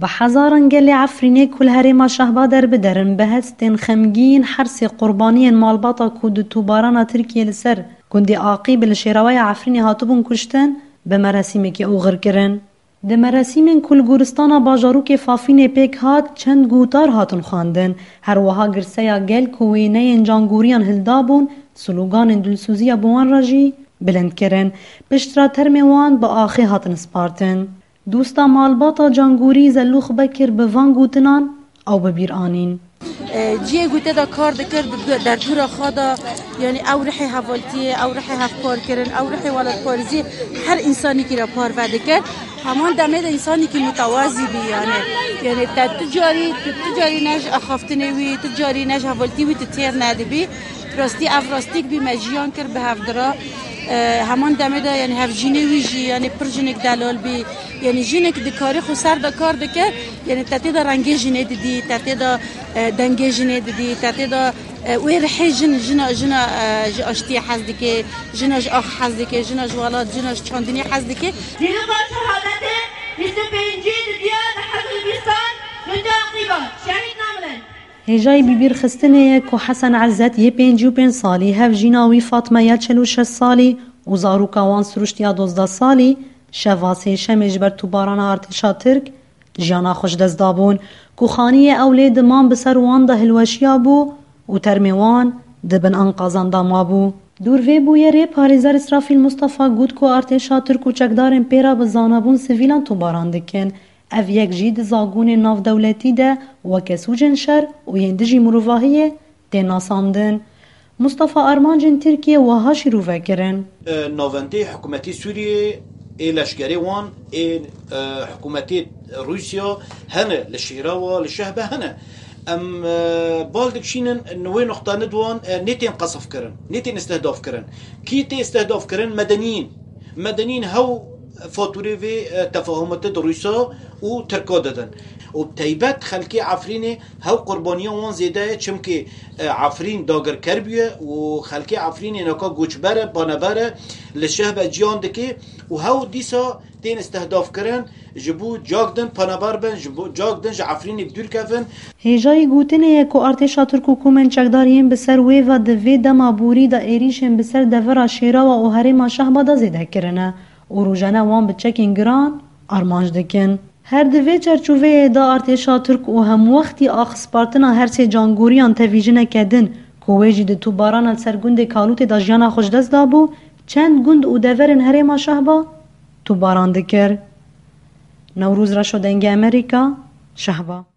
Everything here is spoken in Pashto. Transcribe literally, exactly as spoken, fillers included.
بحزارن گل عفرینه کل هرما شهبا در بدرن بهستن خمگین حرس قربانی مالباتا کود توباران ترکیه لسر گندی عاقب لشیروای عفرینه هاتبون کشتن به مراسمی که اوغر کرن. ده مراسمین کل گورستانا باجاروک فافین پیک هات چند گوتار هاتون خواندن هر وها گرسیا گل کوینه انجانگوریان هلدابون سلوگان دلسوزی بوان راجی بلند کرن بشترا ترمیوان با آخی هاتن سپارتن. دوستا مالباتا جانگوری زلوخ بکر به وان گوتنان او ببیر آنین. جیه گوته دا کار دکر در دورا خدا یعنی او رحی حوالتیه او رحی هف پار کرن او رحی والد پارزی هر انسانی که را پار وده کرد همان دمه دا انسانی که متوازی بی یعنی یعنی تا تجاری تجاری نج اخافتنه وی تجاری نج حوالتی وی تتیر نده بی راستی افراستیک بی مجیان کر به هفدرا همان دمه دا یعنی هف جینه وی جی یعنی پر جنک دلال بی یعنی جنک دکاری خو سر دا کار دکر یعنی تاتی دا رنگی جنه دیدی تاتی دا دنگی جنه دیدی تاتی دا وی رحی جن جنا جنا اشتی حز دکی جنا اخ حز دکی جنا جوالات جنا چاندنی حز دکی دیگه با شهادت بیست و پنجی دیا حزب بیستان نجا قیبا شهید ناملن هجای بیبیر خستنه که حسن عزت یه پنجی و پنج سالی هف جیناوی فاطمه یا چلو شش سالی و زاروکا وان سروشت یا دوزده سالی شواسه شمش بر تو باران ارتشا ترک جانا خوش دست دابون که خانی اولید مان بسر وان ده هلوشیا بو و ترمیوان دبن انقاضان داما بو. دور وی بویه ری پاریزار اسرافیل مصطفى گود که ارتشا ترک و چکدارن پیرا بزانبون سویلان تو باران دکن او یک جید زاگون ناف دولتی ده و کسوجن شر و یندجی مروواهیه ده ناساندن. مصطفى ارمانجن ترکیه و هاشی روفه کرن. ناونده حکومتی سوریه لشکری وان این حکومتی روسیا هنه لشیرا و لشهبه هنه ام بالدکشینن نوی نقطه ندوان نیتین قصف کرن نیتین استهداف کرن کیتی استهداف کرن مدنیین مدنیین هاو فاتوری و تفاهمات روسا و ترکا دادن و تایبت خلکی عفرین هاو قربانیان وان زیده چم که عفرین داگر کربیه و خلکی عفرین نکا گوچبره بانبره لشهب جیان دکی و هاو دیسا تین استهداف کرن جبو جاگدن پانبار بن جبو جاگدن جعفرین بدور کفن هجای گوتنه یک ارتشا ترکو کومن چکدارین بسر وی و دوی دما بوری دا ایریشن بسر دورا شیرا و اوهری ما شهبا دا زیده کرنه و روژانه وان بچکین گران آرمانج دکن. هر دوی چرچوه دا ارتشا ترک و هم وقتی آخ سپارتنا هر سه جانگوریان تویجنه کدن کویجی ده تو باران سرگند کالوت دا جانا خوش دست دابو چند گند او دورن هره ما شهبا تو باران دکر. نوروز را شدنگ امریکا شهبا